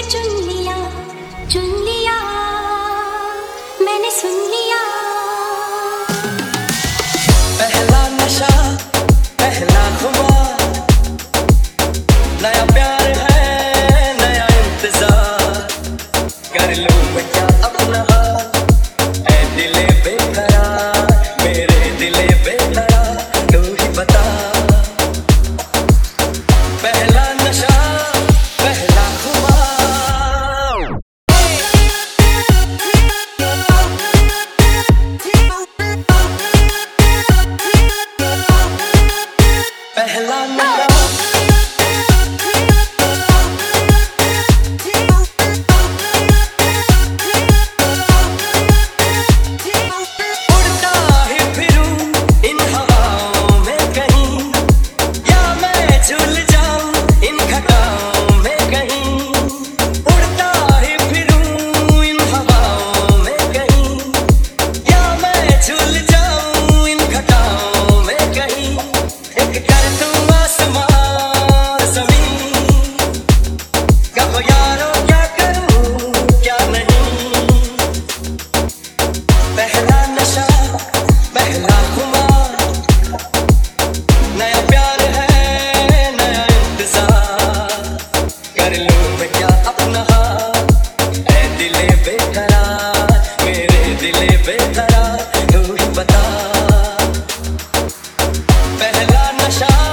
चुन लिया, मैंने सुन लिया। पहला नशा, पहला खुमार, नया प्यार है, नया इंतजार, कर लूं मैं क्या अपना हाल, ऐ दिले बेकरार, मेरे दिले बेकरार, तू ही बता। पहला नशा, पहला खुमार, पहला नशा। पहला नशा, पहला खुमार, नया प्यार है, नया इंतजार, कर लूं मैं क्या अपना हाल, ऐ दिले बेकरार, मेरे दिले बेकरार, तू ही बता। पहला नशा।